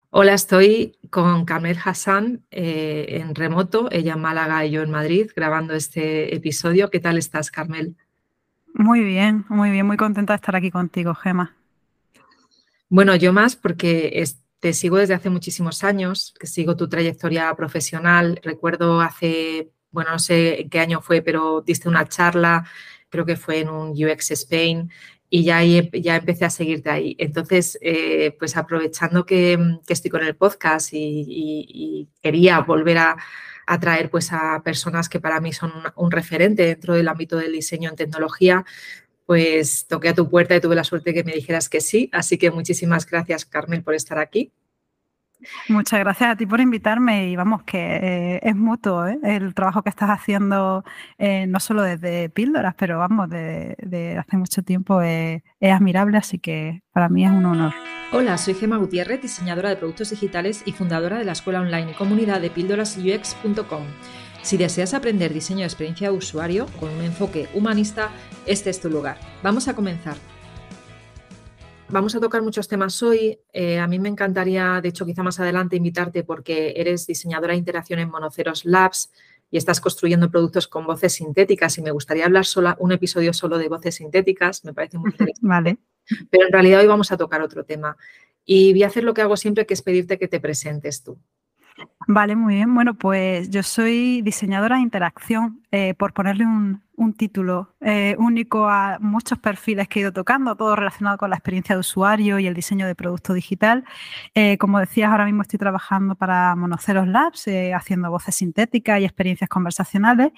Hola, estoy con Carmel Hassan en remoto, ella en Málaga y yo en Madrid, grabando este episodio. ¿Qué tal estás, Carmel? Muy bien, muy contenta de estar aquí contigo, Gema. Bueno, yo más porque te sigo desde hace muchísimos años, que sigo tu trayectoria profesional. Recuerdo bueno, no sé en qué año fue, pero diste una charla, creo que fue en un UX Spain, y ya empecé a seguirte ahí. Entonces, pues aprovechando que estoy con el podcast y quería volver a traer pues a personas que para mí son un referente dentro del ámbito del diseño en tecnología, pues toqué a tu puerta y tuve la suerte que me dijeras que sí. Así que muchísimas gracias, Carmen, por estar aquí. Muchas gracias a ti por invitarme y vamos, que es mutuo, ¿eh? El trabajo que estás haciendo, no solo desde Píldoras, pero vamos, de hace mucho tiempo es admirable, así que para mí es un honor. Hola, soy Gemma Gutiérrez, diseñadora de productos digitales y fundadora de la escuela online y comunidad de píldorasux.com. Si deseas aprender diseño de experiencia de usuario con un enfoque humanista, este es tu lugar. Vamos a comenzar. Vamos a tocar muchos temas hoy. A mí me encantaría, de hecho, quizá más adelante invitarte porque eres diseñadora de interacción en Monoceros Labs y estás construyendo productos con voces sintéticas y me gustaría hablar un episodio solo de voces sintéticas, me parece muy interesante. Vale. Pero en realidad hoy vamos a tocar otro tema y voy a hacer lo que hago siempre, que es pedirte que te presentes tú. Vale, muy bien. Bueno, pues yo soy diseñadora de interacción, por ponerle un título único a muchos perfiles que he ido tocando, todo relacionado con la experiencia de usuario y el diseño de producto digital. Como decías, ahora mismo estoy trabajando para Monoceros Labs, haciendo voces sintéticas y experiencias conversacionales.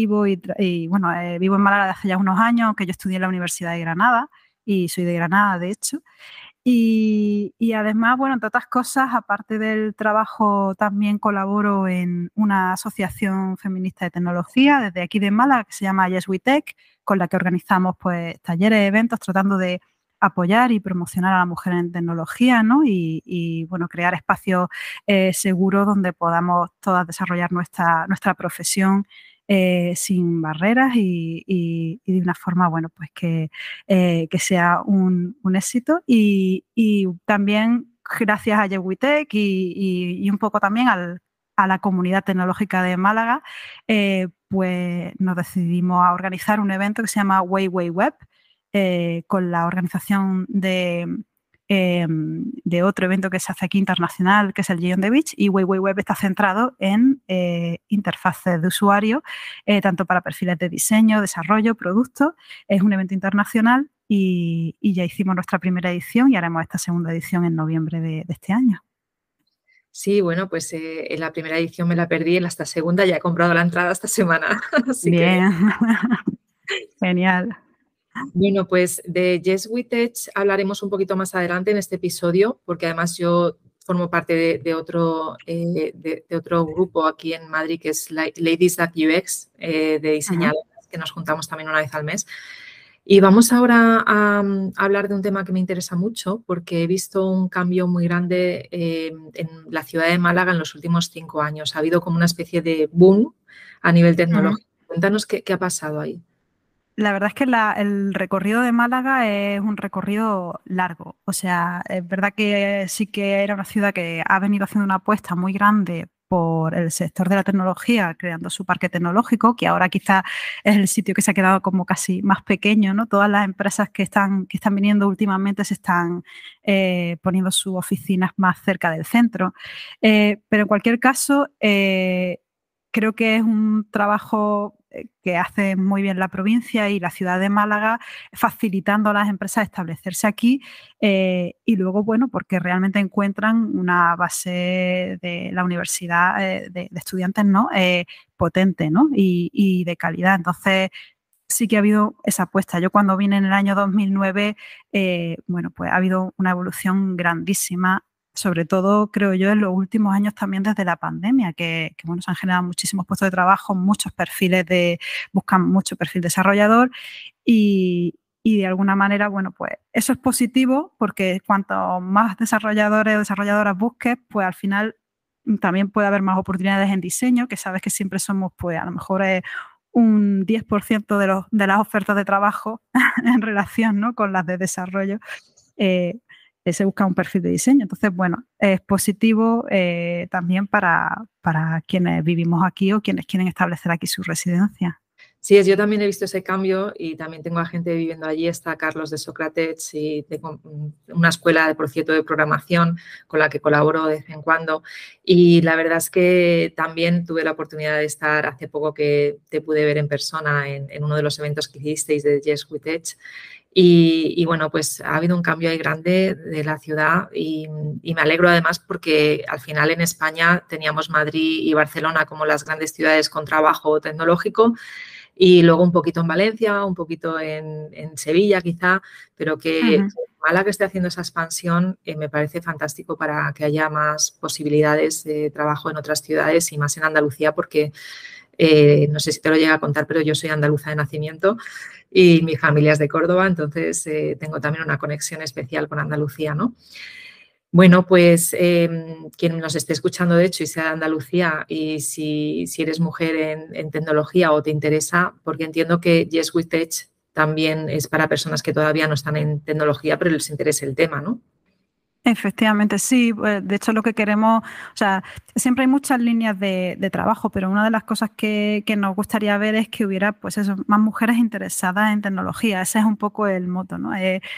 Vivo en Málaga desde hace ya unos años, aunque yo estudié en la Universidad de Granada y soy de Granada, de hecho. Y además, bueno, entre otras cosas, aparte del trabajo, también colaboro en una asociación feminista de tecnología desde aquí de Málaga que se llama Yes We Tech, con la que organizamos pues talleres, eventos, tratando de apoyar y promocionar a la mujer en tecnología, ¿no? Bueno, crear espacios seguros donde podamos todas desarrollar nuestra profesión sin barreras y de una forma, bueno, pues que sea un éxito y también gracias a Yewitec y un poco también a la comunidad tecnológica de Málaga, pues nos decidimos a organizar un evento que se llama Weiwei Web, con la organización de otro evento que se hace aquí internacional, que es el Geo on the Beach, y Weiwei Web está centrado en interfaces de usuario, tanto para perfiles de diseño, desarrollo, productos. Es un evento internacional y ya hicimos nuestra primera edición y haremos esta segunda edición en noviembre de este año. Sí, bueno, pues en la primera edición me la perdí, en esta segunda ya he comprado la entrada esta semana, así que bien. Bien, genial. Bueno, pues de Yes We Tech hablaremos un poquito más adelante en este episodio, porque además yo formo parte de otro grupo aquí en Madrid que es Ladies That UX, de Ujú. diseñadoras, que nos juntamos también una vez al mes. Y vamos ahora a hablar de un tema que me interesa mucho, porque he visto un cambio muy grande en la ciudad de Málaga en los últimos 5 años. Ha habido como una especie de boom a nivel Ujú. tecnológico. Cuéntanos qué ha pasado ahí. La verdad es que el recorrido de Málaga es un recorrido largo. O sea, es verdad que sí que era una ciudad que ha venido haciendo una apuesta muy grande por el sector de la tecnología, creando su parque tecnológico, que ahora quizá es el sitio que se ha quedado como casi más pequeño, ¿no? Todas las empresas que están viniendo últimamente se están poniendo sus oficinas más cerca del centro. Pero en cualquier caso, creo que es un trabajo que hace muy bien la provincia y la ciudad de Málaga, facilitando a las empresas establecerse aquí y luego, bueno, porque realmente encuentran una base de la universidad de estudiantes, ¿no? Potente, ¿no? Y de calidad. Entonces, sí que ha habido esa apuesta. Yo cuando vine en el año 2009, bueno, pues ha habido una evolución grandísima, sobre todo, creo yo, en los últimos años también desde la pandemia, bueno, se han generado muchísimos puestos de trabajo, buscan mucho perfil desarrollador y de alguna manera, bueno, pues eso es positivo porque cuanto más desarrolladores o desarrolladoras busques, pues al final también puede haber más oportunidades en diseño, que sabes que siempre somos, pues a lo mejor un 10% de las ofertas de trabajo en relación, ¿no? Con las de desarrollo. Eh, se busca un perfil de diseño. Entonces, bueno, es positivo también para quienes vivimos aquí o quienes quieren establecer aquí su residencia. Sí, yo también he visto ese cambio y también tengo a gente viviendo allí. Está Carlos de Sócrates y tengo una escuela, por cierto, de programación con la que colaboro de vez en cuando. Y la verdad es que también tuve la oportunidad de estar hace poco que te pude ver en persona en uno de los eventos que hicisteis de Yes with Edge. Y bueno, pues ha habido un cambio ahí grande de la ciudad y me alegro además porque al final en España teníamos Madrid y Barcelona como las grandes ciudades con trabajo tecnológico y luego un poquito en Valencia, un poquito en Sevilla quizá, pero que Málaga esté haciendo esa expansión me parece fantástico para que haya más posibilidades de trabajo en otras ciudades y más en Andalucía porque no sé si te lo llega a contar, pero yo soy andaluza de nacimiento y mi familia es de Córdoba, entonces tengo también una conexión especial con Andalucía, ¿no? Bueno, pues quien nos esté escuchando, de hecho, y sea de Andalucía, y si eres mujer en tecnología o te interesa, porque entiendo que Yes with Tech también es para personas que todavía no están en tecnología, pero les interesa el tema, ¿no? Efectivamente, sí. De hecho, lo que queremos, o sea, siempre hay muchas líneas de trabajo, pero una de las cosas que nos gustaría ver es que hubiera, pues eso, más mujeres interesadas en tecnología. Ese es un poco el moto, ¿no?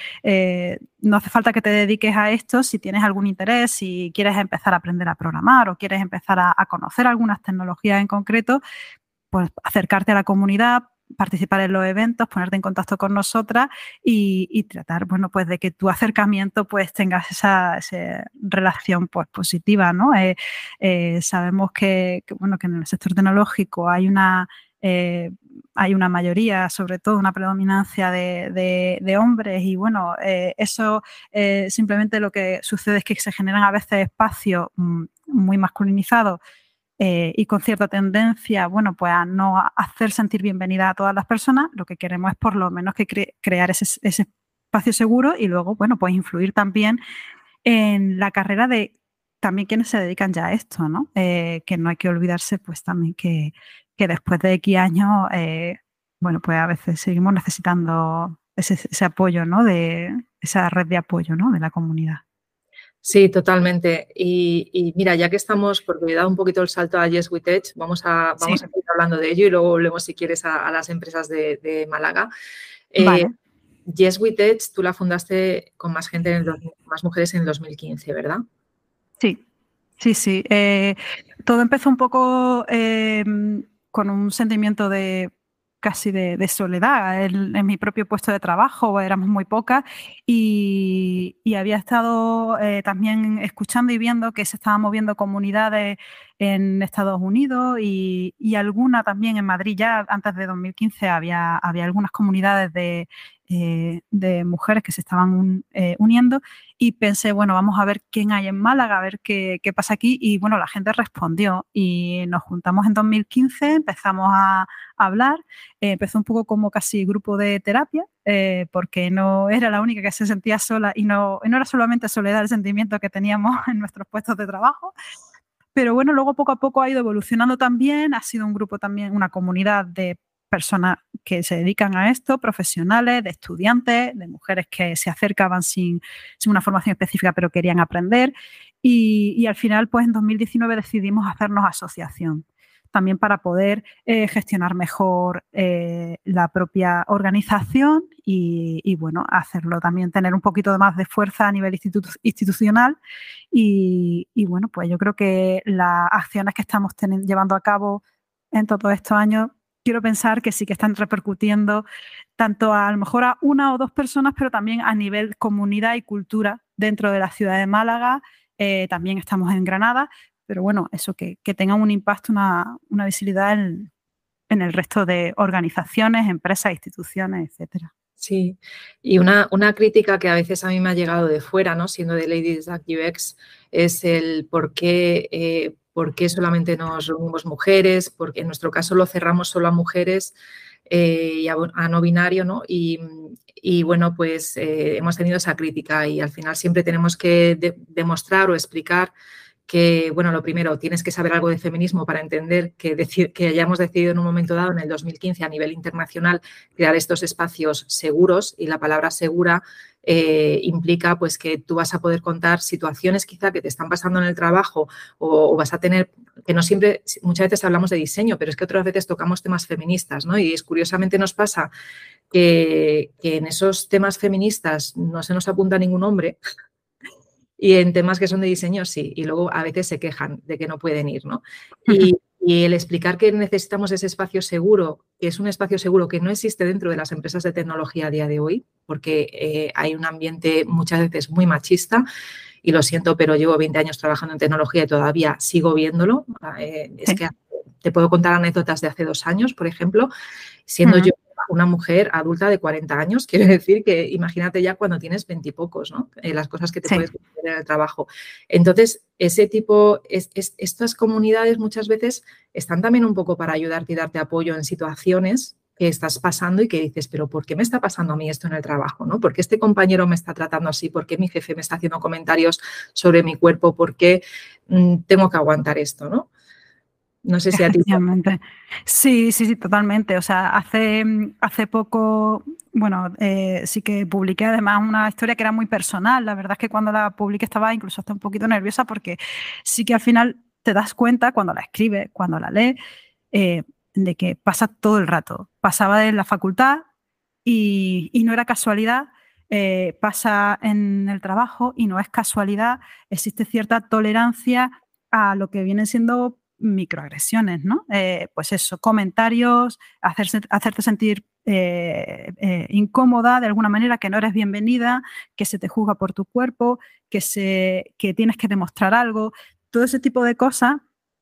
No hace falta que te dediques a esto si tienes algún interés, si quieres empezar a aprender a programar o quieres empezar a conocer algunas tecnologías en concreto, pues acercarte a la comunidad, participar en los eventos, ponerte en contacto con nosotras y tratar, bueno, pues de que tu acercamiento pues tengas esa relación pues positiva, ¿no? Sabemos bueno, que en el sector tecnológico hay una mayoría, sobre todo una predominancia de hombres y bueno, eso simplemente lo que sucede es que se generan a veces espacios muy masculinizados y con cierta tendencia, bueno, pues a no hacer sentir bienvenida a todas las personas. Lo que queremos es por lo menos que crear ese espacio seguro y luego, bueno, pues influir también en la carrera de también quienes se dedican ya a esto, ¿no? Que no hay que olvidarse, pues también que después de X años, bueno, pues a veces seguimos necesitando ese apoyo, ¿no? De esa red de apoyo, ¿no? De la comunidad. Sí, totalmente. Y mira, ya que estamos, porque he dado un poquito el salto a Yes with Edge, vamos a seguir hablando de ello y luego volvemos, si quieres, a las empresas de Málaga. Vale. Yes with Edge, tú la fundaste con más gente, más mujeres en el 2015, ¿verdad? Sí, sí, sí. Todo empezó un poco con un sentimiento casi de soledad en mi propio puesto de trabajo, éramos muy pocas y había estado también escuchando y viendo que se estaban moviendo comunidades en Estados Unidos y alguna también en Madrid. Ya antes de 2015 había algunas comunidades de mujeres que se estaban uniendo y pensé, bueno, vamos a ver quién hay en Málaga, a ver qué pasa aquí y bueno, la gente respondió y nos juntamos en 2015, empezamos a hablar, empezó un poco como casi grupo de terapia, porque no era la única que se sentía sola y no era solamente soledad el sentimiento que teníamos en nuestros puestos de trabajo. Pero bueno, luego poco a poco ha ido evolucionando también, ha sido un grupo también, una comunidad de personas que se dedican a esto, profesionales, de estudiantes, de mujeres que se acercaban sin una formación específica pero querían aprender y al final pues en 2019 decidimos hacernos asociación también para poder gestionar mejor la propia organización y bueno, hacerlo también, tener un poquito más de fuerza a nivel institucional y bueno, pues yo creo que las acciones que estamos llevando a cabo en todos estos años, quiero pensar que sí que están repercutiendo tanto a lo mejor a una o dos personas, pero también a nivel comunidad y cultura dentro de la ciudad de Málaga. También estamos en Granada, pero bueno, eso que tengan un impacto, una visibilidad en el resto de organizaciones, empresas, instituciones, etcétera. Sí, y una crítica que a veces a mí me ha llegado de fuera, ¿no? Siendo de Ladies at UX, es el por qué solamente nos reunimos mujeres, porque en nuestro caso lo cerramos solo a mujeres y a no binario, ¿no? Y bueno, pues hemos tenido esa crítica y al final siempre tenemos que demostrar o explicar que, bueno, lo primero, tienes que saber algo de feminismo para entender que hayamos decidido en un momento dado, en el 2015, a nivel internacional, crear estos espacios seguros y la palabra segura implica pues que tú vas a poder contar situaciones quizá que te están pasando en el trabajo o vas a tener, que no siempre, muchas veces hablamos de diseño, pero es que otras veces tocamos temas feministas, ¿no? Y curiosamente nos pasa que en esos temas feministas no se nos apunta ningún hombre y en temas que son de diseño sí, y luego a veces se quejan de que no pueden ir, ¿no? Y el explicar que necesitamos ese espacio seguro, que es un espacio seguro que no existe dentro de las empresas de tecnología a día de hoy, porque hay un ambiente muchas veces muy machista, y lo siento, pero llevo 20 años trabajando en tecnología y todavía sigo viéndolo. Es que te puedo contar anécdotas de hace 2 años, por ejemplo, siendo yo una mujer adulta de 40 años, quiere decir que imagínate ya cuando tienes 20 y pocos, ¿no? Las cosas que te puedes hacer en el trabajo. Entonces, ese tipo, estas comunidades muchas veces están también un poco para ayudarte y darte apoyo en situaciones que estás pasando y que dices, pero ¿por qué me está pasando a mí esto en el trabajo? ¿No? ¿Por qué este compañero me está tratando así? ¿Por qué mi jefe me está haciendo comentarios sobre mi cuerpo? ¿Por qué tengo que aguantar esto? ¿No? No sé si a ti. Efectivamente. Sí, totalmente. O sea, hace poco, bueno, sí que publiqué además una historia que era muy personal. La verdad es que cuando la publiqué estaba incluso hasta un poquito nerviosa porque sí que al final te das cuenta cuando la escribes, cuando la lees, de que pasa todo el rato. Pasaba en la facultad y no era casualidad. Pasa en el trabajo y no es casualidad. Existe cierta tolerancia a lo que vienen siendo microagresiones, ¿no? Pues eso, comentarios, hacerte sentir incómoda de alguna manera, que no eres bienvenida, que se te juzga por tu cuerpo, que tienes que demostrar algo. Todo ese tipo de cosas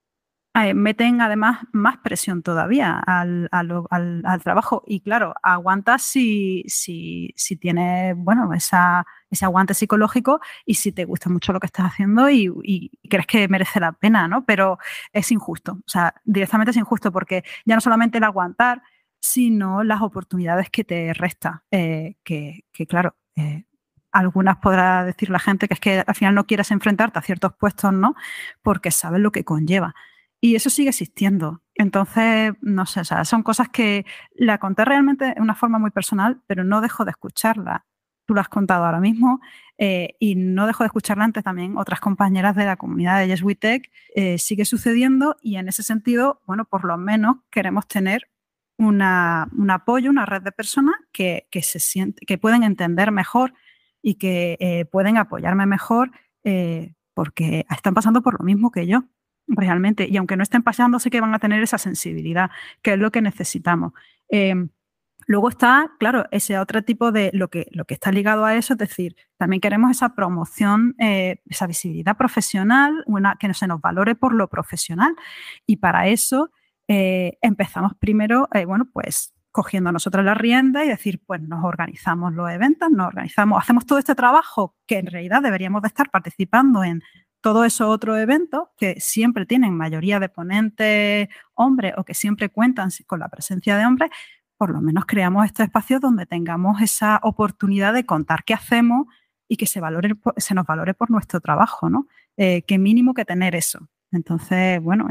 meten además más presión todavía al trabajo. Y claro, aguantas si tienes, bueno, ese aguante psicológico y si te gusta mucho lo que estás haciendo y crees que merece la pena, ¿no? Pero es injusto, o sea, directamente es injusto porque ya no solamente el aguantar, sino las oportunidades que te resta, que claro, algunas podrá decir la gente que es que al final no quieres enfrentarte a ciertos puestos, ¿no? Porque sabes lo que conlleva. Y eso sigue existiendo. Entonces, no sé, o sea, son cosas que la conté realmente de una forma muy personal, pero no dejo de escucharla. Tú lo has contado ahora mismo y no dejo de escucharla antes también otras compañeras de la comunidad de Yes We Tech. Sigue sucediendo y en ese sentido, bueno, por lo menos queremos tener un apoyo, una red de personas que pueden entender mejor y que pueden apoyarme mejor porque están pasando por lo mismo que yo. Realmente, y aunque no estén pasando, sí que van a tener esa sensibilidad, que es lo que necesitamos. Luego está, claro, ese otro tipo de lo que está ligado a eso, es decir, también queremos esa promoción, esa visibilidad profesional, que se nos valore por lo profesional. Y para eso empezamos primero, bueno, pues cogiendo nosotras la rienda y decir, pues nos organizamos los eventos, hacemos todo este trabajo que en realidad deberíamos de estar participando en todos esos otros eventos que siempre tienen mayoría de ponentes hombres o que siempre cuentan con la presencia de hombres, por lo menos creamos estos espacios donde tengamos esa oportunidad de contar qué hacemos y que se nos valore por nuestro trabajo, ¿no? Qué mínimo que tener eso. Entonces, bueno,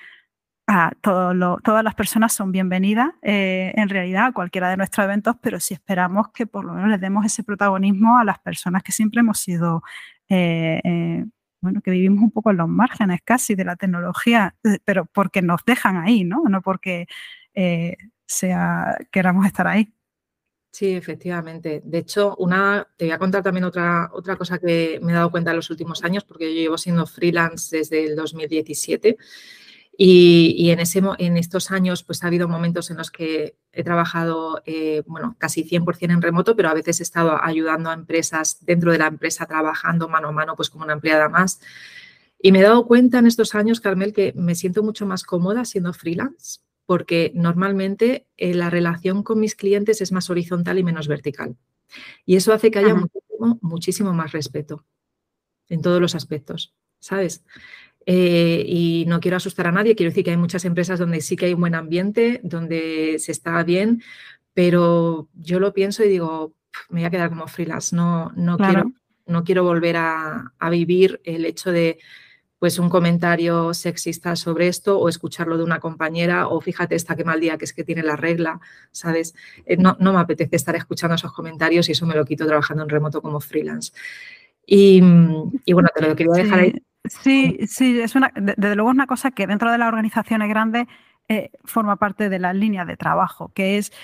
todas las personas son bienvenidas en realidad a cualquiera de nuestros eventos, pero sí esperamos que por lo menos les demos ese protagonismo a las personas que siempre hemos sido bueno, que vivimos un poco en los márgenes casi de la tecnología, pero porque nos dejan ahí, ¿no? No porque queramos estar ahí. Sí, efectivamente. De hecho, te voy a contar también otra cosa que me he dado cuenta en los últimos años, porque yo llevo siendo freelance desde el 2017 y en estos años pues ha habido momentos en los que he trabajado, bueno, casi 100% en remoto, pero a veces he estado ayudando a empresas dentro de la empresa, trabajando mano a mano pues como una empleada más. Y me he dado cuenta en estos años, Carmel, que me siento mucho más cómoda siendo freelance, porque normalmente la relación con mis clientes es más horizontal y menos vertical. Y eso hace que haya muchísimo más respeto en todos los aspectos, ¿sabes? Y no quiero asustar a nadie, quiero decir que hay muchas empresas donde sí que hay un buen ambiente, donde se está bien, pero yo lo pienso y digo, me voy a quedar como freelance, no Claro. quiero volver a vivir el hecho de pues un comentario sexista sobre esto o escucharlo de una compañera o fíjate esta qué mal día que es que tiene la regla, ¿sabes? No me apetece estar escuchando esos comentarios y eso me lo quito trabajando en remoto como freelance. Y bueno, te lo quería dejar ahí. Sí, desde luego es una cosa que dentro de las organizaciones grandes forma parte de las líneas de trabajo, que es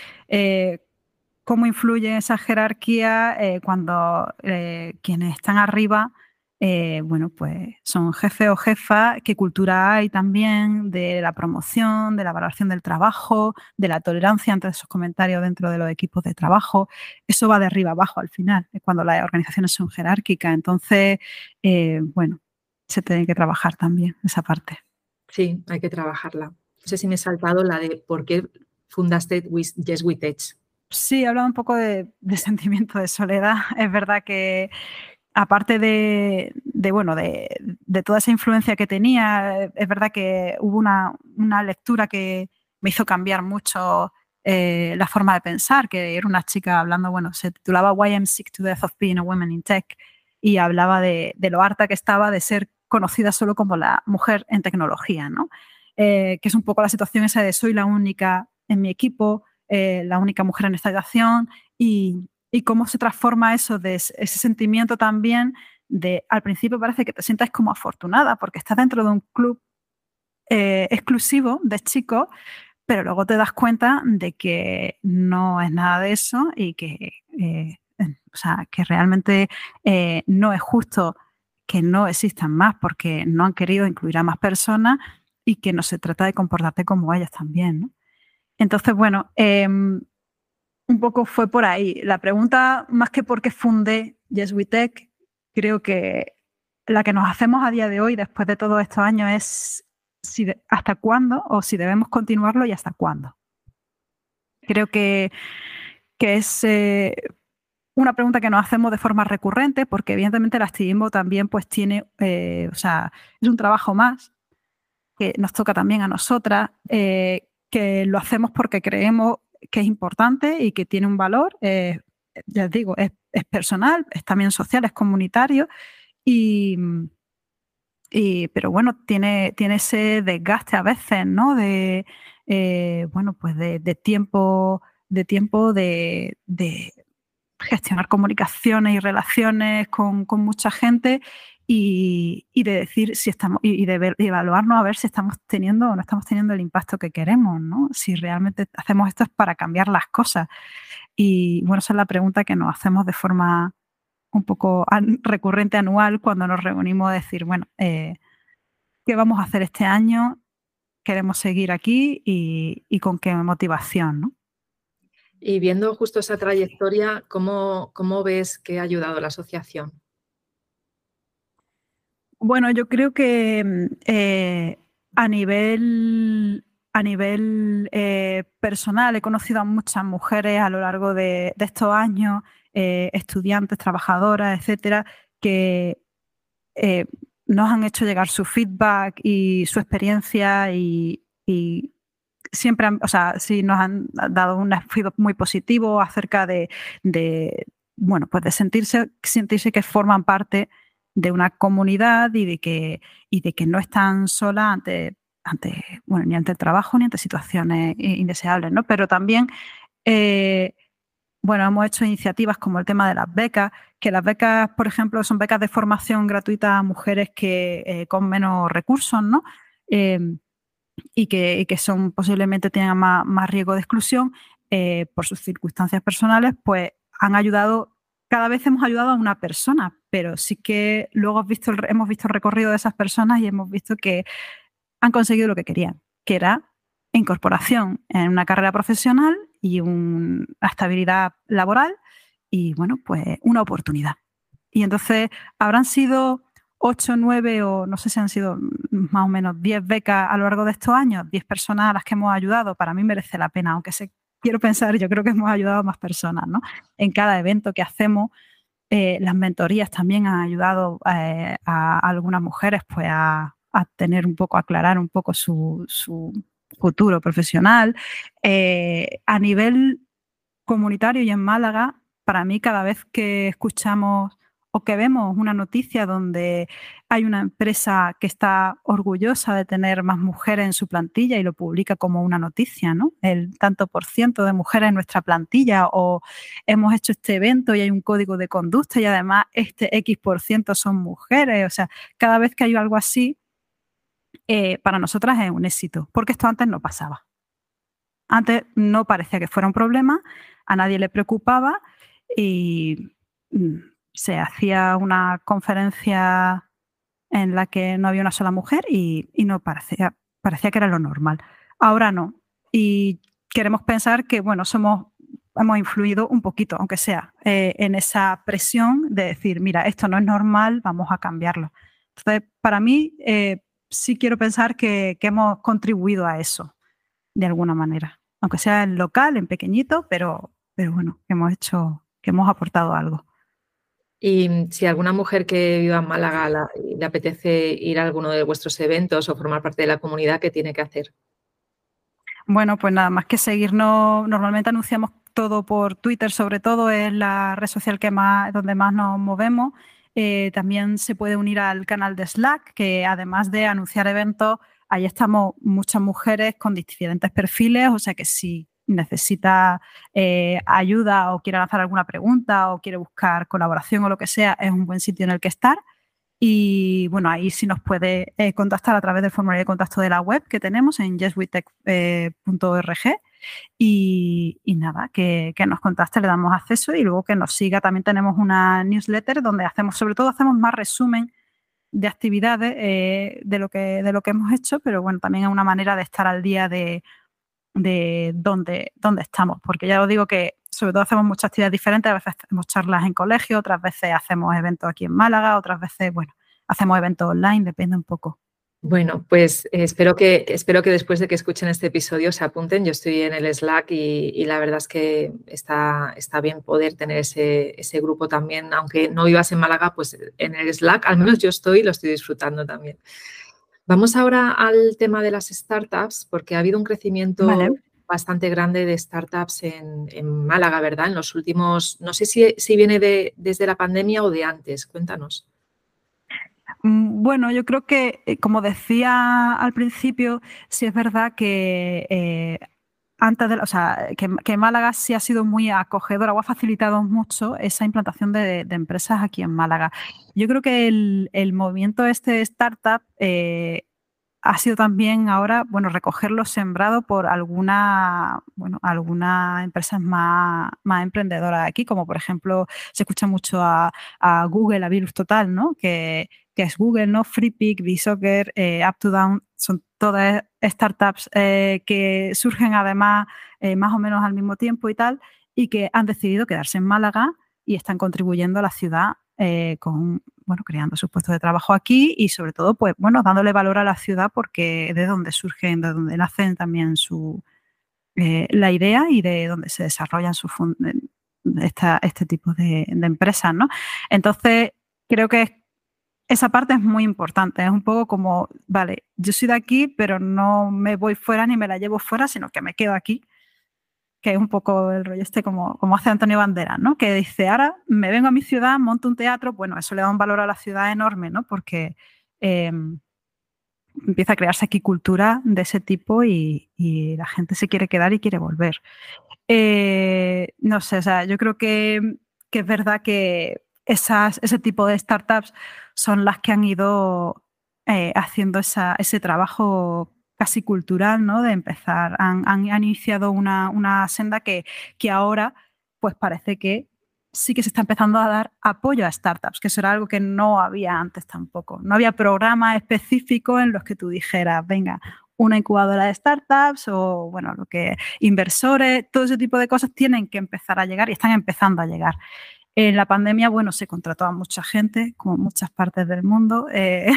cómo influye esa jerarquía cuando quienes están arriba, bueno, pues son jefe o jefa, qué cultura hay también de la promoción, de la valoración del trabajo, de la tolerancia ante esos comentarios dentro de los equipos de trabajo. Eso va de arriba abajo al final, cuando las organizaciones son jerárquicas. Entonces, bueno, se tiene que trabajar también esa parte. Sí, hay que trabajarla. No sé si me he saltado la de por qué fundaste Yes We Tech. Sí, he hablado un poco de sentimiento de soledad. Es verdad que aparte bueno, de toda esa influencia que tenía, es verdad que hubo una lectura que me hizo cambiar mucho la forma de pensar, que era una chica hablando, bueno, se titulaba Why I'm Sick to Death of Being a Woman in Tech y hablaba de lo harta que estaba de ser conocida solo como la mujer en tecnología, ¿no? Que es un poco la situación esa de soy la única en mi equipo, la única mujer en esta situación y cómo se transforma eso de ese sentimiento también de al principio parece que te sientas como afortunada porque estás dentro de un club exclusivo de chicos, pero luego te das cuenta de que no es nada de eso y que, o sea, que realmente no es justo que no existan más porque no han querido incluir a más personas y que no se trata de comportarte como ellas también, ¿no? Entonces, bueno, un poco fue por ahí. La pregunta, más que por qué fundé Yes We Tech, creo que la que nos hacemos a día de hoy, después de todos estos años, es hasta cuándo o si debemos continuarlo y hasta cuándo. Creo que es una pregunta que nos hacemos de forma recurrente porque evidentemente el activismo también pues tiene, o sea, es un trabajo más que nos toca también a nosotras, que lo hacemos porque creemos que es importante y que tiene un valor. Ya os digo, es personal, es también social, es comunitario, y, pero bueno, tiene ese desgaste a veces, ¿no? Bueno, pues de tiempo, de gestionar comunicaciones y relaciones con mucha gente y de decir si estamos y de evaluarnos a ver si estamos teniendo o no estamos teniendo el impacto que queremos, ¿no? Si realmente hacemos esto es para cambiar las cosas. Y bueno, esa es la pregunta que nos hacemos de forma un poco recurrente anual cuando nos reunimos a decir, bueno, ¿qué vamos a hacer este año? ¿Queremos seguir aquí y con qué motivación, ¿no? Y viendo justo esa trayectoria, ¿cómo ves que ha ayudado la asociación? Bueno, yo creo que a nivel personal he conocido a muchas mujeres a lo largo de estos años, estudiantes, trabajadoras, etcétera, que eh, nos han hecho llegar su feedback y su experiencia y siempre, o sea, sí nos han dado un feedback muy positivo acerca de, bueno, pues de sentirse que forman parte de una comunidad y de que no están solas bueno, ni ante el trabajo ni ante situaciones indeseables, ¿no? Pero también, bueno, hemos hecho iniciativas como el tema de las becas, que las becas, por ejemplo, son becas de formación gratuita a mujeres que con menos recursos, ¿no? Y que son posiblemente tengan más riesgo de exclusión por sus circunstancias personales, pues han ayudado, cada vez hemos ayudado a una persona, pero sí que luego hemos visto el recorrido de esas personas y hemos visto que han conseguido lo que querían, que era incorporación en una carrera profesional y una estabilidad laboral y, bueno, pues una oportunidad. Y entonces habrán sido 8, 9 o no sé si han sido más o menos 10 becas a lo largo de estos años, 10 personas a las que hemos ayudado, para mí merece la pena, aunque quiero pensar, yo creo que hemos ayudado a más personas, ¿no? En cada evento que hacemos, las mentorías también han ayudado a algunas mujeres pues a tener un poco, a aclarar un poco su futuro profesional. A nivel comunitario y en Málaga, para mí cada vez que escuchamos o que vemos una noticia donde hay una empresa que está orgullosa de tener más mujeres en su plantilla y lo publica como una noticia, ¿no? El tanto por ciento de mujeres en nuestra plantilla, o hemos hecho este evento y hay un código de conducta y además este X por ciento son mujeres. O sea, cada vez que hay algo así, para nosotras es un éxito, porque esto antes no pasaba. Antes no parecía que fuera un problema, a nadie le preocupaba y se hacía una conferencia en la que no había una sola mujer y no parecía que era lo normal. Ahora no. Y queremos pensar que, bueno, hemos influido un poquito, aunque sea, en esa presión de decir, mira, esto no es normal, vamos a cambiarlo. Entonces, para mí, sí quiero pensar que hemos contribuido a eso de alguna manera, aunque sea en local, en pequeñito, pero bueno, que hemos aportado algo. Y si alguna mujer que viva en Málaga le apetece ir a alguno de vuestros eventos o formar parte de la comunidad, ¿qué tiene que hacer? Bueno, pues nada más que seguirnos. Normalmente anunciamos todo por Twitter, sobre todo es la red social donde más nos movemos. También se puede unir al canal de Slack, que además de anunciar eventos, ahí estamos muchas mujeres con diferentes perfiles, o sea que si necesita ayuda o quiere lanzar alguna pregunta o quiere buscar colaboración o lo que sea, es un buen sitio en el que estar. Y bueno, ahí sí nos puede contactar a través del formulario de contacto de la web que tenemos en yeswitech.org. Y nada, que nos contacte, le damos acceso y luego que nos siga. También tenemos una newsletter donde sobre todo hacemos más resumen de actividades de lo que hemos hecho, pero bueno, también es una manera de estar al día de dónde estamos, porque ya os digo que sobre todo hacemos muchas actividades diferentes, a veces hacemos charlas en colegio, otras veces hacemos eventos aquí en Málaga, otras veces, bueno, hacemos eventos online, depende un poco. Bueno, pues espero que después de que escuchen este episodio se apunten. Yo estoy en el Slack y la verdad es que está bien poder tener ese grupo también, aunque no vivas en Málaga, pues en el Slack, al menos yo lo estoy disfrutando también. Vamos ahora al tema de las startups, porque ha habido un crecimiento Vale. bastante grande de startups en Málaga, ¿verdad? En los últimos, no sé si viene desde la pandemia o de antes, cuéntanos. Bueno, yo creo que, como decía al principio, sí es verdad que o sea, que Málaga sí ha sido muy acogedora o ha facilitado mucho esa implantación de empresas aquí en Málaga. Yo creo que el movimiento este de startup ha sido también ahora, bueno, recogerlo sembrado por algunas empresas más emprendedoras aquí, como por ejemplo, se escucha mucho a Google, a Virus Total, ¿no? Que es Google, ¿no? FreePick, BeSoccer, Up2Down, son todas startups que surgen además más o menos al mismo tiempo y tal, y que han decidido quedarse en Málaga y están contribuyendo a la ciudad creando sus puestos de trabajo aquí y sobre todo, pues bueno, dándole valor a la ciudad porque de donde surgen, de donde nacen también la idea y de donde se desarrollan este tipo de empresas, ¿no? Entonces, creo que esa parte es muy importante. Es un poco como, vale, yo soy de aquí, pero no me voy fuera ni me la llevo fuera, sino que me quedo aquí, que es un poco el rollo como hace Antonio Banderas, ¿no? Que dice, ahora me vengo a mi ciudad, monto un teatro. Bueno, eso le da un valor a la ciudad enorme, ¿no? Porque empieza a crearse aquí cultura de ese tipo y la gente se quiere quedar y quiere volver. No sé, o sea, yo creo que es verdad que ese tipo de startups son las que han ido haciendo ese trabajo casi cultural, ¿no? De empezar, han iniciado una senda que ahora pues parece que sí que se está empezando a dar apoyo a startups, que eso era algo que no había antes tampoco. No había programas específicos en los que tú dijeras, venga, una incubadora de startups o, bueno, inversores, todo ese tipo de cosas tienen que empezar a llegar y están empezando a llegar. En la pandemia, bueno, se contrató a mucha gente, como en muchas partes del mundo.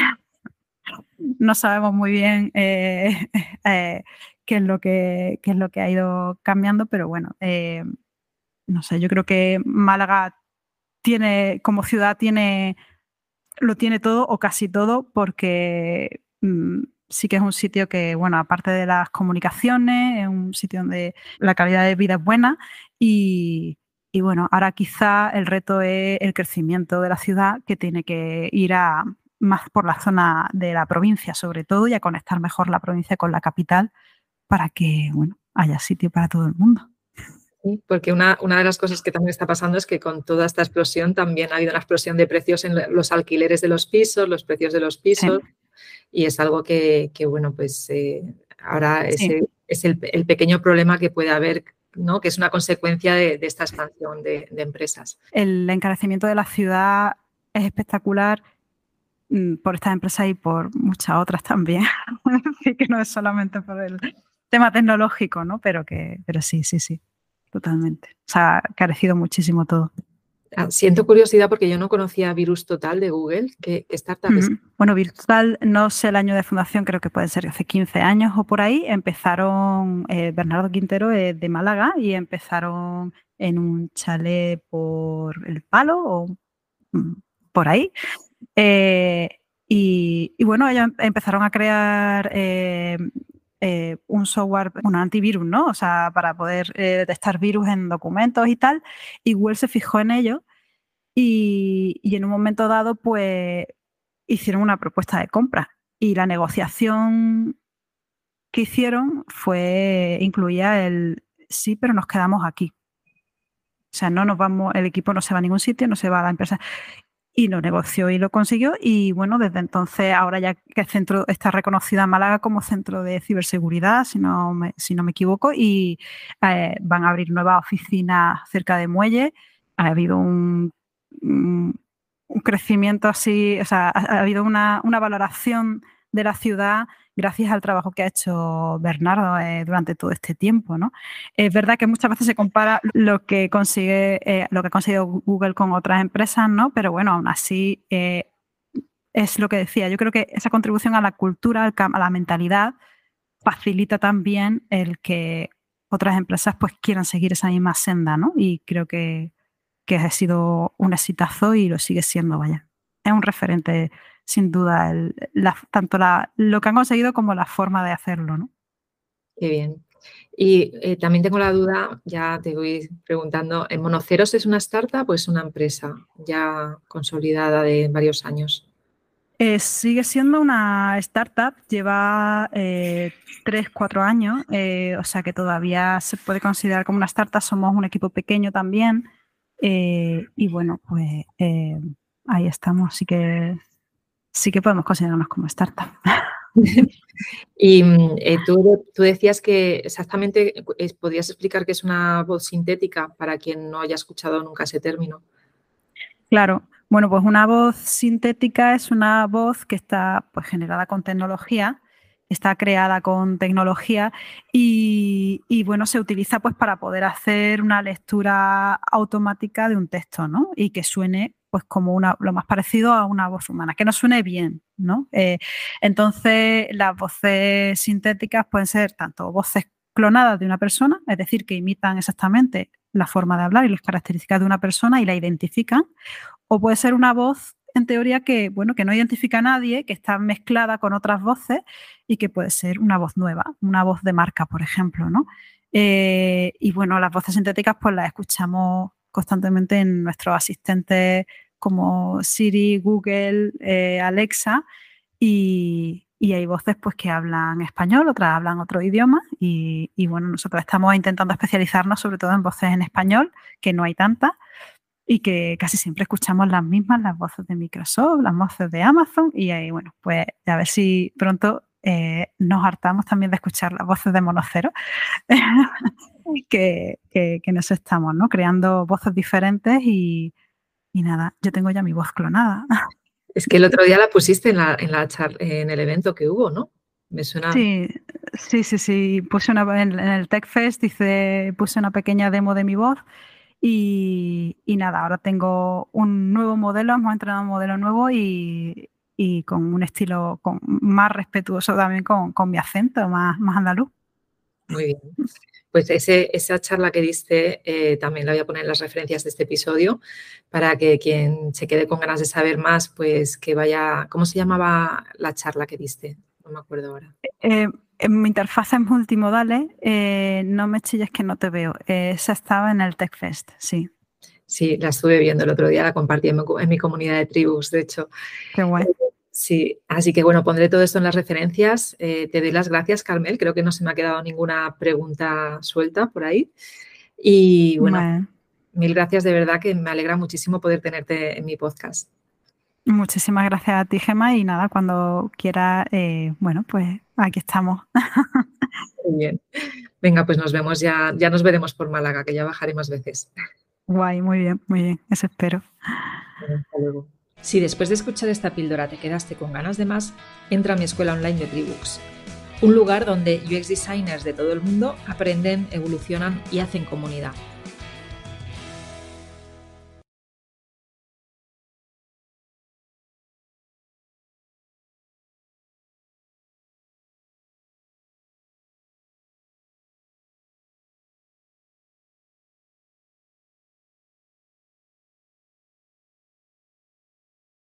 No sabemos muy bien qué es lo que ha ido cambiando, pero bueno, no sé, yo creo que Málaga como ciudad lo tiene todo o casi todo porque sí que es un sitio que, bueno, aparte de las comunicaciones, es un sitio donde la calidad de vida es buena y Y bueno, ahora quizá el reto es el crecimiento de la ciudad, que tiene que ir más por la zona de la provincia, sobre todo, y a conectar mejor la provincia con la capital para que, bueno, haya sitio para todo el mundo. Sí, porque una de las cosas que también está pasando es que con toda esta explosión también ha habido una explosión de precios en los alquileres de los pisos, los precios de los Sí, pisos, y es algo que bueno, pues ahora sí. ese es el pequeño problema que puede haber, ¿no? Que es una consecuencia de esta expansión de empresas. El encarecimiento de la ciudad es espectacular por estas empresas y por muchas otras también. Así que no es solamente por el tema tecnológico, ¿no? Pero sí, sí, sí, totalmente. Se ha carecido muchísimo todo. Siento curiosidad porque yo no conocía Virus Total de Google. ¿Qué startup es? Bueno, Virtual, no sé el año de fundación, creo que puede ser hace 15 años o por ahí. Empezaron, Bernardo Quintero es de Málaga y empezaron en un chalet por El Palo o por ahí. Y bueno, ellos empezaron a crear un software, un antivirus, ¿no? O sea, para poder detectar virus en documentos y tal. Y Google se fijó en ello y en un momento dado, pues, hicieron una propuesta de compra. Y la negociación que hicieron incluía el sí, pero nos quedamos aquí. O sea, no nos vamos, el equipo no se va a ningún sitio, no se va a la empresa. Y lo negoció y lo consiguió. Y bueno, desde entonces, ahora ya que el centro está reconocido en Málaga como centro de ciberseguridad, si no me equivoco, y van a abrir nuevas oficinas cerca de Muelle. Ha habido un crecimiento así, o sea, ha habido una valoración de la ciudad gracias al trabajo que ha hecho Bernardo durante todo este tiempo, ¿no? Es verdad que muchas veces se compara lo que ha conseguido Google con otras empresas, ¿no? Pero bueno, aún así es lo que decía. Yo creo que esa contribución a la cultura, a la mentalidad, facilita también el que otras empresas pues quieran seguir esa misma senda, ¿no? Y creo que ha sido un exitazo y lo sigue siendo, vaya. Es un referente, sin duda, tanto lo que han conseguido como la forma de hacerlo, ¿no? Qué bien. Y también tengo la duda, ya te voy preguntando, ¿en Monoceros es una startup o es una empresa ya consolidada de varios años? Sigue siendo una startup, lleva 3, 4 años, o sea que todavía se puede considerar como una startup, somos un equipo pequeño también y bueno, pues ahí estamos, sí que podemos considerarnos como startup. Y tú decías que exactamente podrías explicar qué es una voz sintética para quien no haya escuchado nunca ese término. Claro, bueno, pues una voz sintética es una voz que está pues, generada con tecnología, está creada con tecnología y, bueno, se utiliza pues para poder hacer una lectura automática de un texto, ¿no? Y que suene pues como lo más parecido a una voz humana, que no suene bien, ¿no? Entonces, las voces sintéticas pueden ser tanto voces clonadas de una persona, es decir, que imitan exactamente la forma de hablar y las características de una persona y la identifican, o puede ser una voz, en teoría, que, bueno, que no identifica a nadie, que está mezclada con otras voces y que puede ser una voz nueva, una voz de marca, por ejemplo, ¿no? Y bueno, las voces sintéticas pues las escuchamos constantemente en nuestros asistentes como Siri, Google, Alexa y hay voces pues que hablan español, otras hablan otro idioma y bueno, nosotros estamos intentando especializarnos sobre todo en voces en español, que no hay tantas y que casi siempre escuchamos las mismas, las voces de Microsoft, las voces de Amazon y ahí, bueno, pues a ver si pronto nos hartamos también de escuchar las voces de Monocero, que en eso estamos, ¿no? Creando voces diferentes y nada, yo tengo ya mi voz clonada. Es que el otro día la pusiste en el evento que hubo, ¿no? Me suena. Sí, sí, sí, sí. En el TechFest puse una pequeña demo de mi voz y nada, ahora tengo un nuevo modelo, hemos entrenado un modelo nuevo y con un estilo más respetuoso también con mi acento, más andaluz. Muy bien. Pues esa charla que diste también la voy a poner en las referencias de este episodio para que quien se quede con ganas de saber más, pues que vaya. ¿Cómo se llamaba la charla que diste? No me acuerdo ahora. En mi interfaz multimodales, no me chilles que no te veo. Esa estaba en el TechFest, sí. Sí, la estuve viendo el otro día, la compartí en mi comunidad de tribus, de hecho. Qué guay. Sí, así que bueno, pondré todo esto en las referencias. Te doy las gracias, Carmel. Creo que no se me ha quedado ninguna pregunta suelta por ahí. Y bueno, mil gracias, de verdad que me alegra muchísimo poder tenerte en mi podcast. Muchísimas gracias a ti, Gemma, y nada, cuando quieras, bueno, pues aquí estamos. Muy bien. Venga, pues nos vemos ya nos veremos por Málaga, que ya bajaré más veces. Guay, muy bien, eso espero. Bueno, hasta luego. Si después de escuchar esta píldora te quedaste con ganas de más, entra a mi escuela online de Tribooks, un lugar donde UX designers de todo el mundo aprenden, evolucionan y hacen comunidad.